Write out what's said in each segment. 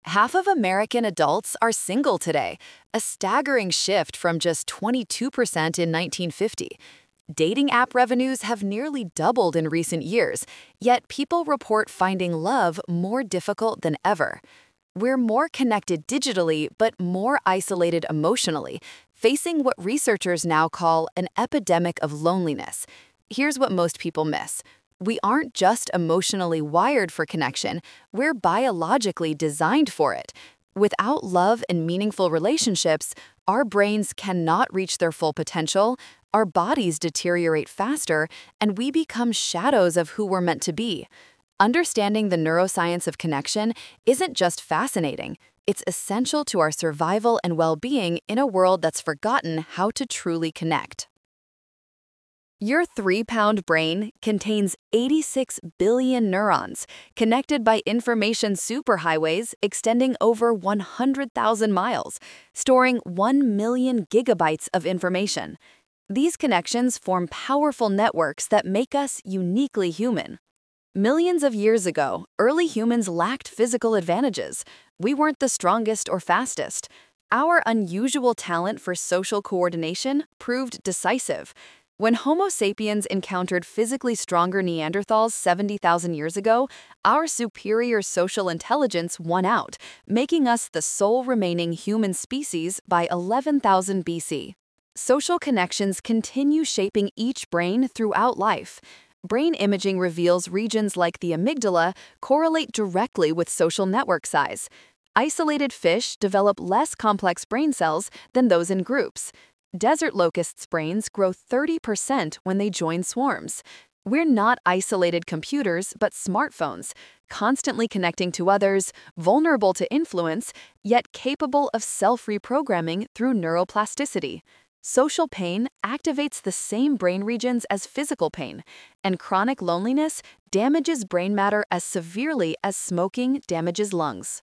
Half of American adults are single today, a staggering shift from just 22% in 1950. Dating app revenues have nearly doubled in recent years, yet people report finding love more difficult than ever. We're more connected digitally, but more isolated emotionally, facing what researchers now call an epidemic of loneliness. Here's what most people miss. We aren't just emotionally wired for connection, we're biologically designed for it. Without love and meaningful relationships, our brains cannot reach their full potential, our bodies deteriorate faster, and we become shadows of who we're meant to be. Understanding the neuroscience of connection isn't just fascinating, it's essential to our survival and well-being in a world that's forgotten how to truly connect. Your 3-pound brain contains 86 billion neurons, connected by information superhighways extending over 100,000 miles, storing 1 million gigabytes of information. These connections form powerful networks that make us uniquely human. Millions of years ago, early humans lacked physical advantages. We weren't the strongest or fastest. Our unusual talent for social coordination proved decisive. When Homo sapiens encountered physically stronger Neanderthals 70,000 years ago, our superior social intelligence won out, making us the sole remaining human species by 11,000 BC. Social connections continue shaping each brain throughout life. Brain imaging reveals regions like the amygdala correlate directly with social network size. Isolated fish develop less complex brain cells than those in groups. Desert locusts' brains grow 30% when they join swarms. We're not isolated computers, but smartphones, constantly connecting to others, vulnerable to influence, yet capable of self-reprogramming through neuroplasticity. Social pain activates the same brain regions as physical pain, and chronic loneliness damages brain matter as severely as smoking damages lungs.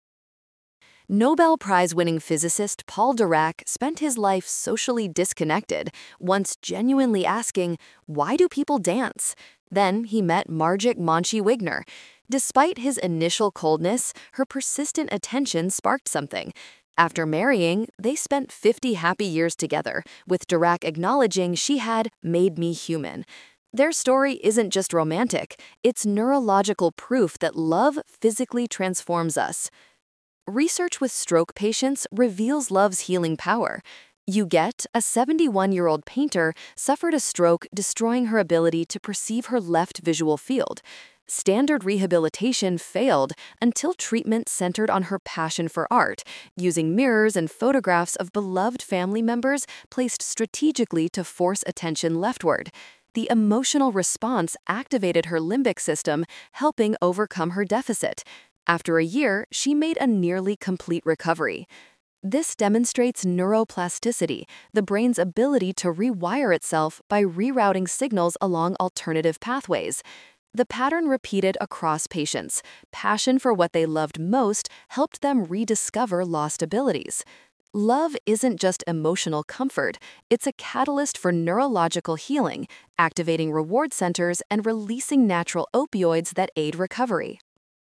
Nobel Prize-winning physicist Paul Dirac spent his life socially disconnected, once genuinely asking, "Why do people dance?" Then he met Margit Mönch-Wigner. Despite his initial coldness, her persistent attention sparked something. After marrying, they spent 50 happy years together, with Dirac acknowledging she had made me human. Their story isn't just romantic, it's neurological proof that love physically transforms us. Research with stroke patients reveals love's healing power. You get a 71-year-old painter suffered a stroke, destroying her ability to perceive her left visual field. Standard rehabilitation failed until treatment centered on her passion for art, using mirrors and photographs of beloved family members placed strategically to force attention leftward. The emotional response activated her limbic system, helping overcome her deficit. After a year, she made a nearly complete recovery. This demonstrates neuroplasticity, the brain's ability to rewire itself by rerouting signals along alternative pathways. The pattern repeated across patients. Passion for what they loved most helped them rediscover lost abilities. Love isn't just emotional comfort, it's a catalyst for neurological healing, activating reward centers and releasing natural opioids that aid recovery.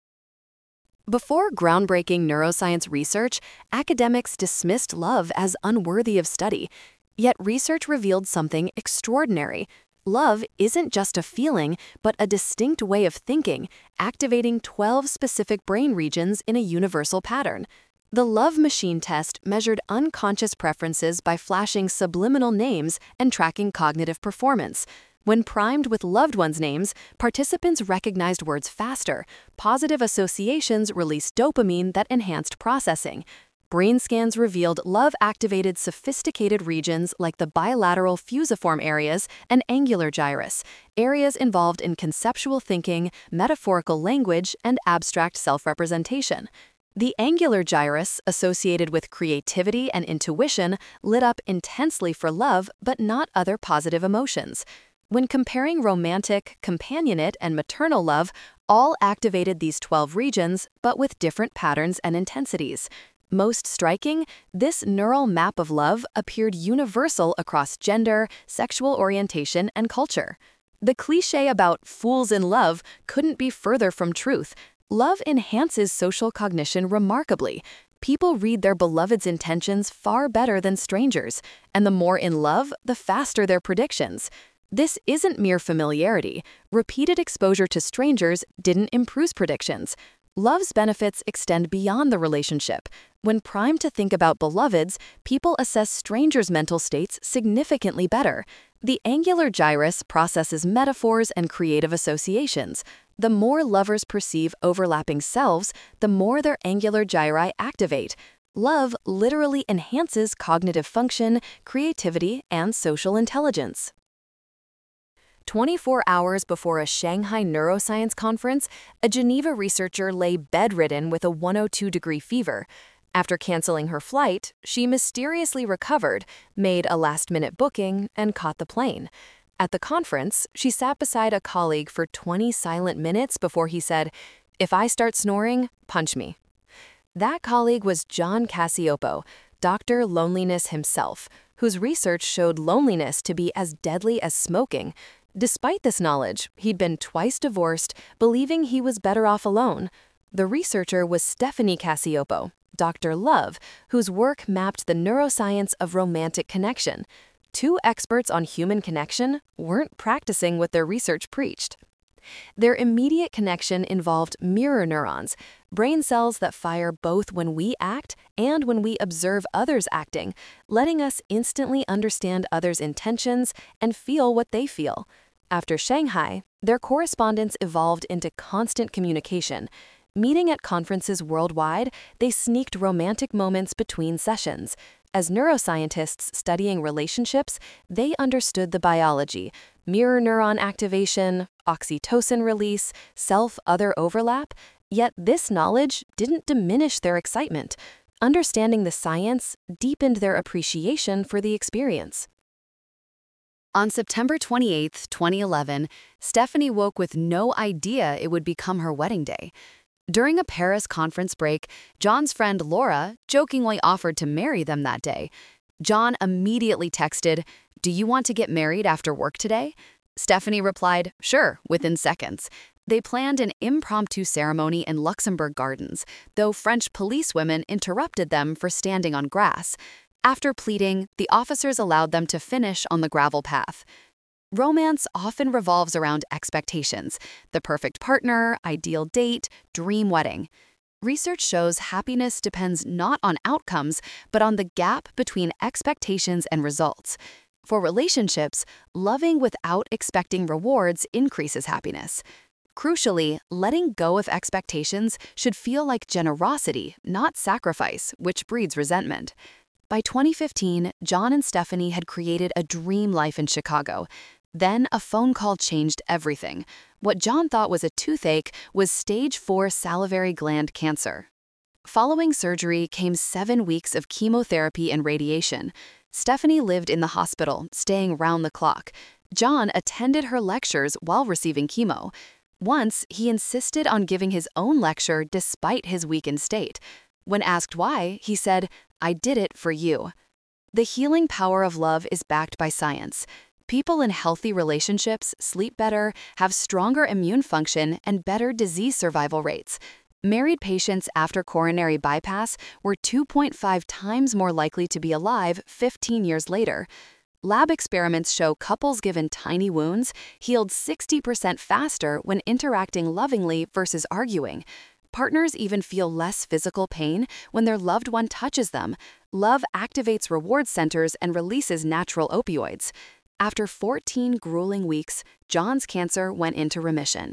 Before groundbreaking neuroscience research, academics dismissed love as unworthy of study. Yet research revealed something extraordinary. Love isn't just a feeling, but a distinct way of thinking, activating 12 specific brain regions in a universal pattern. The Love Machine test measured unconscious preferences by flashing subliminal names and tracking cognitive performance. When primed with loved ones' names, participants recognized words faster. Positive associations released dopamine that enhanced processing. Brain scans revealed love-activated sophisticated regions like the bilateral fusiform areas and angular gyrus, areas involved in conceptual thinking, metaphorical language, and abstract self-representation. The angular gyrus, associated with creativity and intuition, lit up intensely for love but not other positive emotions. When comparing romantic, companionate, and maternal love, all activated these 12 regions, but with different patterns and intensities. Most striking, this neural map of love appeared universal across gender, sexual orientation, and culture. The cliché about fools in love couldn't be further from truth. Love enhances social cognition remarkably. People read their beloved's intentions far better than strangers, and the more in love, the faster their predictions. This isn't mere familiarity. Repeated exposure to strangers didn't improve predictions. Love's benefits extend beyond the relationship. When primed to think about beloveds, people assess strangers' mental states significantly better. The angular gyrus processes metaphors and creative associations. The more lovers perceive overlapping selves, the more their angular gyri activate. Love literally enhances cognitive function, creativity, and social intelligence. 24 hours before a Shanghai neuroscience conference, a Geneva researcher lay bedridden with a 102-degree fever. After canceling her flight, she mysteriously recovered, made a last-minute booking, and caught the plane. At the conference, she sat beside a colleague for 20 silent minutes before he said, "If I start snoring, punch me." That colleague was John Cacioppo, Dr. Loneliness himself, whose research showed loneliness to be as deadly as smoking. Despite this knowledge, he'd been twice divorced, believing he was better off alone. The researcher was Stephanie Cacioppo, Dr. Love, whose work mapped the neuroscience of romantic connection. Two experts on human connection weren't practicing what their research preached. Their immediate connection involved mirror neurons, brain cells that fire both when we act and when we observe others acting, letting us instantly understand others' intentions and feel what they feel. After Shanghai, their correspondence evolved into constant communication. Meeting at conferences worldwide, they sneaked romantic moments between sessions. As neuroscientists studying relationships, they understood the biology: mirror neuron activation, oxytocin release, self-other overlap. Yet this knowledge didn't diminish their excitement. Understanding the science deepened their appreciation for the experience. On September 28, 2011, Stephanie woke with no idea it would become her wedding day. During a Paris conference break, John's friend Laura jokingly offered to marry them that day. John immediately texted, "Do you want to get married after work today?" Stephanie replied, "Sure," within seconds. They planned an impromptu ceremony in Luxembourg Gardens, though French policewomen interrupted them for standing on grass. After pleading, the officers allowed them to finish on the gravel path. Romance often revolves around expectations: the perfect partner, ideal date, dream wedding. Research shows happiness depends not on outcomes, but on the gap between expectations and results. For relationships, loving without expecting rewards increases happiness. Crucially, letting go of expectations should feel like generosity, not sacrifice, which breeds resentment. By 2015, John and Stephanie had created a dream life in Chicago. Then a phone call changed everything. What John thought was a toothache was stage 4 salivary gland cancer. Following surgery came 7 weeks of chemotherapy and radiation. Stephanie lived in the hospital, staying round the clock. John attended her lectures while receiving chemo. Once, he insisted on giving his own lecture despite his weakened state. When asked why, he said, "I did it for you." The healing power of love is backed by science. People in healthy relationships sleep better, have stronger immune function, and better disease survival rates. Married patients after coronary bypass were 2.5 times more likely to be alive 15 years later. Lab experiments show couples given tiny wounds healed 60% faster when interacting lovingly versus arguing. Partners even feel less physical pain when their loved one touches them. Love activates reward centers and releases natural opioids. After 14 grueling weeks, John's cancer went into remission.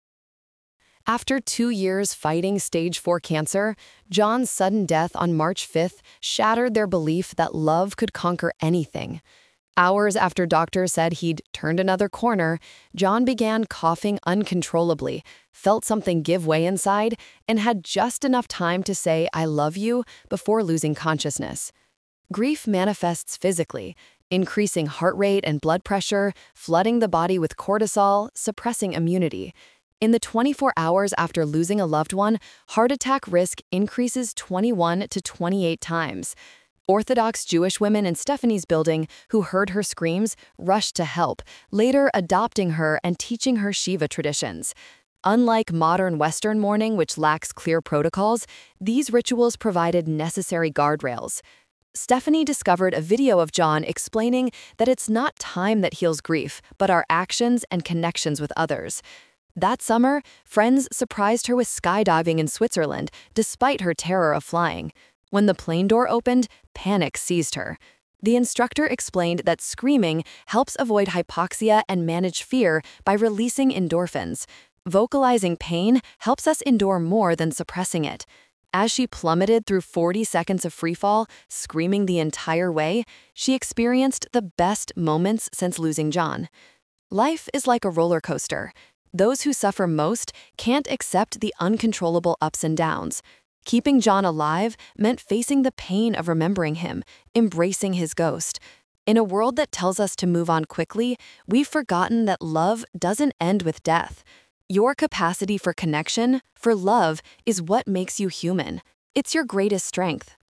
After 2 years fighting stage 4 cancer, John's sudden death on March 5th shattered their belief that love could conquer anything. Hours after doctors said he'd turned another corner, John began coughing uncontrollably, felt something give way inside, and had just enough time to say, "I love you," before losing consciousness. Grief manifests physically, increasing heart rate and blood pressure, flooding the body with cortisol, suppressing immunity. In the 24 hours after losing a loved one, heart attack risk increases 21 to 28 times. Orthodox Jewish women in Stephanie's building who heard her screams rushed to help, later adopting her and teaching her Shiva traditions. Unlike modern Western mourning, which lacks clear protocols, these rituals provided necessary guardrails. Stephanie discovered a video of John explaining that it's not time that heals grief, but our actions and connections with others. That summer, friends surprised her with skydiving in Switzerland, despite her terror of flying. When the plane door opened, panic seized her. The instructor explained that screaming helps avoid hypoxia and manage fear by releasing endorphins. Vocalizing pain helps us endure more than suppressing it. As she plummeted through 40 seconds of freefall, screaming the entire way, she experienced the best moments since losing John. Life is like a roller coaster. Those who suffer most can't accept the uncontrollable ups and downs. Keeping John alive meant facing the pain of remembering him, embracing his ghost. In a world that tells us to move on quickly, we've forgotten that love doesn't end with death. Your capacity for connection, for love, is what makes you human. It's your greatest strength.